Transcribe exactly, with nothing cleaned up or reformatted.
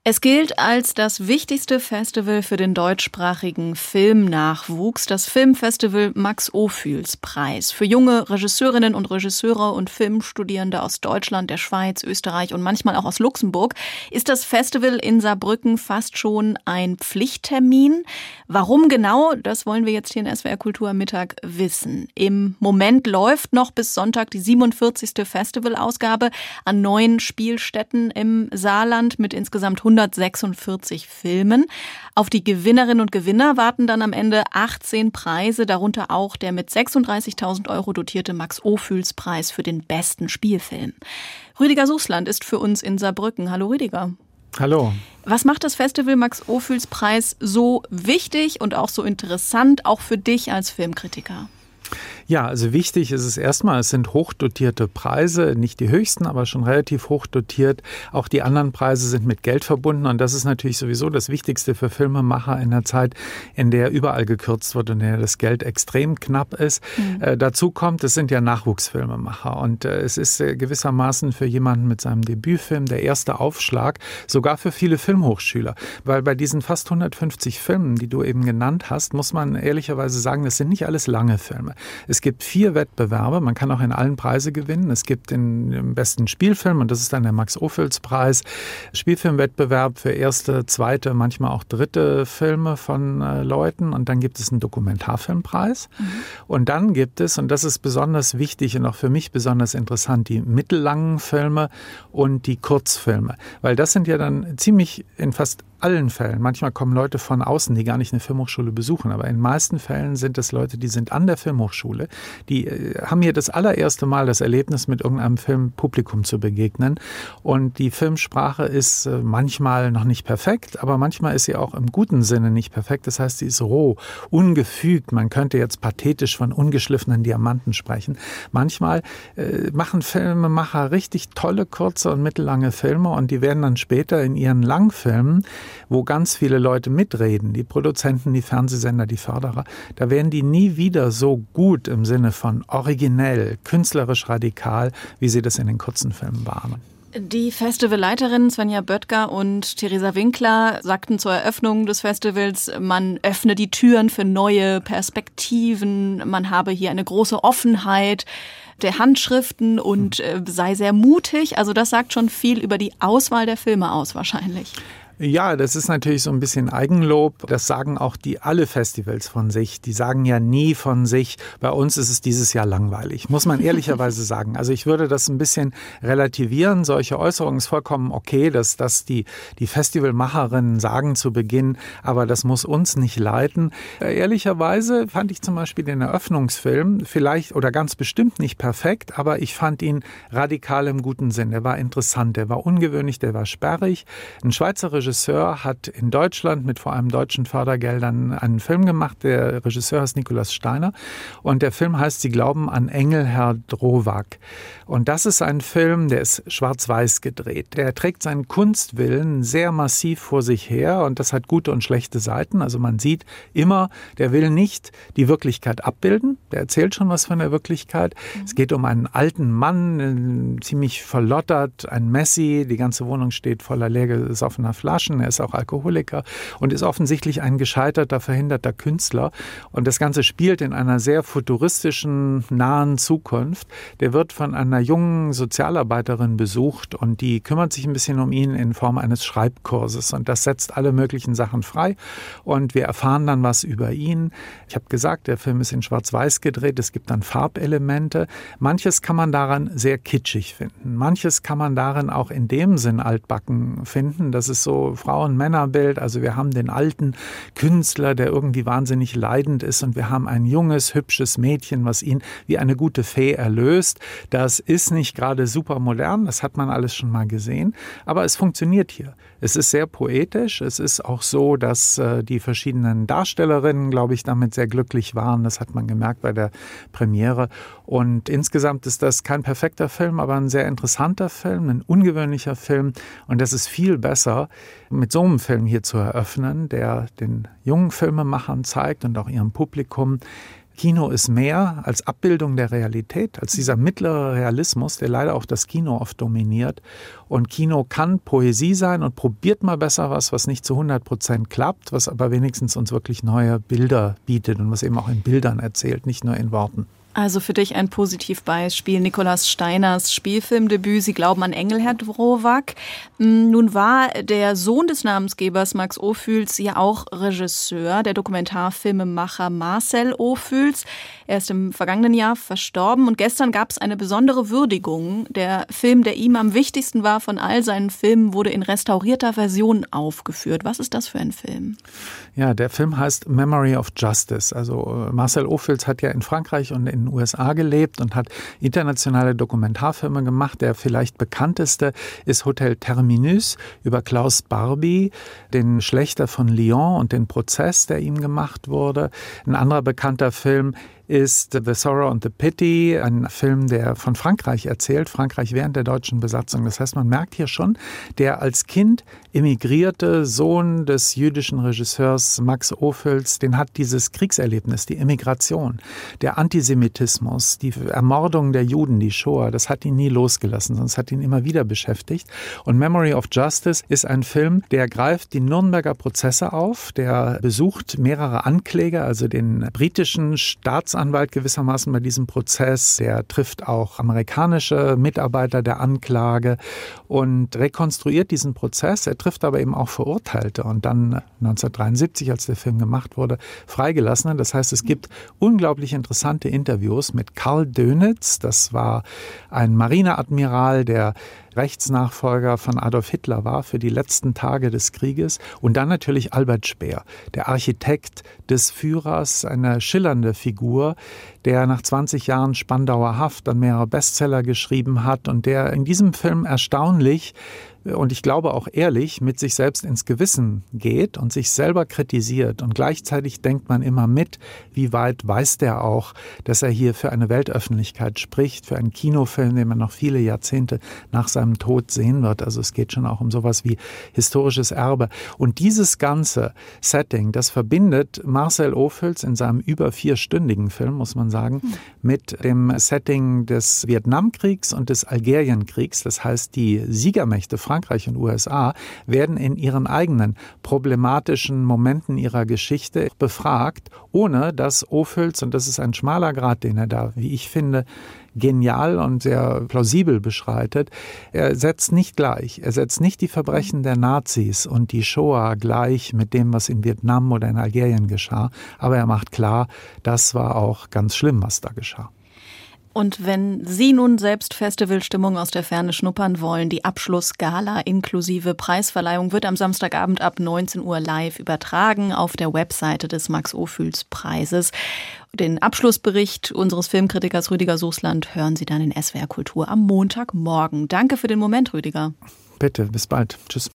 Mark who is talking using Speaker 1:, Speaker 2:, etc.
Speaker 1: Es gilt als das wichtigste Festival für den deutschsprachigen Filmnachwuchs, das Filmfestival Max-Ophüls-Preis. Für junge Regisseurinnen und Regisseure und Filmstudierende aus Deutschland, der Schweiz, Österreich und manchmal auch aus Luxemburg ist das Festival in Saarbrücken fast schon ein Pflichttermin. Warum genau, das wollen wir jetzt hier in S W R Kultur am Mittag wissen. Im Moment läuft noch bis Sonntag die siebenundvierzigste Festivalausgabe an neun Spielstätten im Saarland mit insgesamt hundertsechsundvierzig Filmen. Auf die Gewinnerinnen und Gewinner warten dann am Ende achtzehn Preise, darunter auch der mit sechsunddreißigtausend Euro dotierte Max-Ophüls-Preis für den besten Spielfilm. Rüdiger Suchsland ist für uns in Saarbrücken. Hallo Rüdiger.
Speaker 2: Hallo.
Speaker 1: Was macht das Festival Max-Ophüls-Preis so wichtig und auch so interessant, auch für dich als Filmkritiker?
Speaker 2: Ja, also wichtig ist es erstmal, es sind hochdotierte Preise, nicht die höchsten, aber schon relativ hoch dotiert. Auch die anderen Preise sind mit Geld verbunden und das ist natürlich sowieso das Wichtigste für Filmemacher in einer Zeit, in der überall gekürzt wird und in der das Geld extrem knapp ist. Mhm. Äh, dazu kommt, es sind ja Nachwuchsfilmemacher und äh, es ist äh, gewissermaßen für jemanden mit seinem Debütfilm der erste Aufschlag, sogar für viele Filmhochschüler. Weil bei diesen fast hundertfünfzig Filmen, die du eben genannt hast, muss man ehrlicherweise sagen, das sind nicht alles lange Filme. Es gibt vier Wettbewerbe, man kann auch in allen Preise gewinnen. Es gibt den, den besten Spielfilm und das ist dann der Max-Ophüls-Preis. Spielfilmwettbewerb für erste, zweite, manchmal auch dritte Filme von äh, Leuten und dann gibt es einen Dokumentarfilmpreis. Mhm. Und dann gibt es, und das ist besonders wichtig und auch für mich besonders interessant, die mittellangen Filme und die Kurzfilme. Weil das sind ja dann ziemlich in fast allen Fällen. Manchmal kommen Leute von außen, die gar nicht eine Filmhochschule besuchen, aber in den meisten Fällen sind es Leute, die sind an der Filmhochschule, die äh, haben hier das allererste Mal das Erlebnis, mit irgendeinem Filmpublikum zu begegnen und die Filmsprache ist äh, manchmal noch nicht perfekt, aber manchmal ist sie auch im guten Sinne nicht perfekt. Das heißt, sie ist roh, ungefügt. Man könnte jetzt pathetisch von ungeschliffenen Diamanten sprechen. Manchmal äh, machen Filmemacher richtig tolle, kurze und mittellange Filme und die werden dann später in ihren Langfilmen, wo ganz viele Leute mitreden, die Produzenten, die Fernsehsender, die Förderer, da werden die nie wieder so gut im Sinne von originell, künstlerisch radikal, wie sie das in den kurzen Filmen waren.
Speaker 1: Die Festivalleiterinnen Svenja Böttger und Theresa Winkler sagten zur Eröffnung des Festivals, man öffne die Türen für neue Perspektiven, man habe hier eine große Offenheit der Handschriften und äh, sei sehr mutig. Also das sagt schon viel über die Auswahl der Filme aus wahrscheinlich.
Speaker 2: Ja, das ist natürlich so ein bisschen Eigenlob. Das sagen auch die alle Festivals von sich. Die sagen ja nie von sich, bei uns ist es dieses Jahr langweilig, muss man ehrlicherweise sagen. Also ich würde das ein bisschen relativieren. Solche Äußerungen ist vollkommen okay, dass das die, die Festivalmacherinnen sagen zu Beginn, aber das muss uns nicht leiten. Ehrlicherweise fand ich zum Beispiel den Eröffnungsfilm vielleicht oder ganz bestimmt nicht perfekt, aber ich fand ihn radikal im guten Sinn. Der war interessant, der war ungewöhnlich, der war sperrig. Ein Schweizer Regisseur Regisseur hat in Deutschland mit vor allem deutschen Fördergeldern einen Film gemacht. Der Regisseur heißt Nikolaus Steiner und der Film heißt Sie glauben an Engel, Herr Drowak. Und das ist ein Film, der ist schwarz-weiß gedreht. Der trägt seinen Kunstwillen sehr massiv vor sich her und das hat gute und schlechte Seiten. Also man sieht immer, der will nicht die Wirklichkeit abbilden. Der erzählt schon was von der Wirklichkeit. Mhm. Es geht um einen alten Mann, ziemlich verlottert, ein Messi. Die ganze Wohnung steht voller leer gesoffener Flaschen. Er ist auch Alkoholiker und ist offensichtlich ein gescheiterter, verhinderter Künstler. Und das Ganze spielt in einer sehr futuristischen, nahen Zukunft. Der wird von einer jungen Sozialarbeiterin besucht und die kümmert sich ein bisschen um ihn in Form eines Schreibkurses. Und das setzt alle möglichen Sachen frei. Und wir erfahren dann was über ihn. Ich habe gesagt, der Film ist in Schwarz-Weiß gedreht. Es gibt dann Farbelemente. Manches kann man daran sehr kitschig finden. Manches kann man darin auch in dem Sinn altbacken finden. Das ist so Frauen-Männer-Bild. Also wir haben den alten Künstler, der irgendwie wahnsinnig leidend ist und wir haben ein junges, hübsches Mädchen, was ihn wie eine gute Fee erlöst. Das ist nicht gerade super modern, das hat man alles schon mal gesehen, aber es funktioniert hier. Es ist sehr poetisch, es ist auch so, dass äh, die verschiedenen Darstellerinnen, glaube ich, damit sehr glücklich waren. Das hat man gemerkt bei der Premiere. Und insgesamt ist das kein perfekter Film, aber ein sehr interessanter Film, ein ungewöhnlicher Film. Und das ist viel besser, mit so einem Film hier zu eröffnen, der den jungen Filmemachern zeigt und auch ihrem Publikum, Kino ist mehr als Abbildung der Realität, als dieser mittlere Realismus, der leider auch das Kino oft dominiert. Und Kino kann Poesie sein und probiert mal besser was, was nicht zu hundert Prozent klappt, was aber wenigstens uns wirklich neue Bilder bietet und was eben auch in Bildern erzählt, nicht nur in Worten.
Speaker 1: Also für dich ein Positivbeispiel, Nikolaus Steiners Spielfilmdebüt Sie glauben an Engel, Herr Drowak. Nun war der Sohn des Namensgebers Max Ophüls ja auch Regisseur, der Dokumentarfilmemacher Marcel Ophüls. Er ist im vergangenen Jahr verstorben und gestern gab es eine besondere Würdigung. Der Film, der ihm am wichtigsten war von all seinen Filmen, wurde in restaurierter Version aufgeführt. Was ist das für ein Film?
Speaker 2: Ja, der Film heißt Memory of Justice. Also Marcel Ophüls hat ja in Frankreich und in den U S A gelebt und hat internationale Dokumentarfilme gemacht. Der vielleicht bekannteste ist Hotel Terminus über Klaus Barbie, den Schlächter von Lyon und den Prozess, der ihm gemacht wurde. Ein anderer bekannter Film ist The Sorrow and the Pity, ein Film, der von Frankreich erzählt, Frankreich während der deutschen Besatzung. Das heißt, man merkt hier schon, der als Kind emigrierte Sohn des jüdischen Regisseurs Max Ophüls, den hat dieses Kriegserlebnis, die Emigration, der Antisemitismus, die Ermordung der Juden, die Shoah, das hat ihn nie losgelassen, sondern es hat ihn immer wieder beschäftigt. Und Memory of Justice ist ein Film, der greift die Nürnberger Prozesse auf, der besucht mehrere Ankläger, also den britischen Staatsanwalt, Anwalt gewissermaßen bei diesem Prozess. Der trifft auch amerikanische Mitarbeiter der Anklage und rekonstruiert diesen Prozess. Er trifft aber eben auch Verurteilte und dann neunzehnhundertdreiundsiebzig, als der Film gemacht wurde, Freigelassene. Das heißt, es gibt unglaublich interessante Interviews mit Karl Dönitz. Das war ein Marineadmiral, der Rechtsnachfolger von Adolf Hitler war für die letzten Tage des Krieges. Und dann natürlich Albert Speer, der Architekt des Führers, eine schillernde Figur, der nach zwanzig Jahren Spandauer Haft dann mehrere Bestseller geschrieben hat und der in diesem Film erstaunlich und ich glaube auch ehrlich mit sich selbst ins Gewissen geht und sich selber kritisiert. Und gleichzeitig denkt man immer mit, wie weit weiß der auch, dass er hier für eine Weltöffentlichkeit spricht, für einen Kinofilm, den man noch viele Jahrzehnte nach seinem Tod sehen wird. Also es geht schon auch um sowas wie historisches Erbe. Und dieses ganze Setting, das verbindet Marcel Ophüls in seinem über vierstündigen Film, muss man sagen, mit dem Setting des Vietnamkriegs und des Algerienkriegs. Das heißt, die Siegermächte Frankreich und U S A werden in ihren eigenen problematischen Momenten ihrer Geschichte befragt, ohne dass Ophüls, und das ist ein schmaler Grat, den er da, wie ich finde, genial und sehr plausibel beschreitet, er setzt nicht gleich, er setzt nicht die Verbrechen der Nazis und die Shoah gleich mit dem, was in Vietnam oder in Algerien geschah, aber er macht klar, das war auch ganz schlimm, was da geschah.
Speaker 1: Und wenn Sie nun selbst Festivalstimmung aus der Ferne schnuppern wollen, die Abschlussgala inklusive Preisverleihung wird am Samstagabend ab neunzehn Uhr live übertragen auf der Webseite des Max-Ophüls-Preises. Den Abschlussbericht unseres Filmkritikers Rüdiger Suchsland hören Sie dann in S W R Kultur am Montagmorgen. Danke für den Moment, Rüdiger.
Speaker 2: Bitte, bis bald. Tschüss.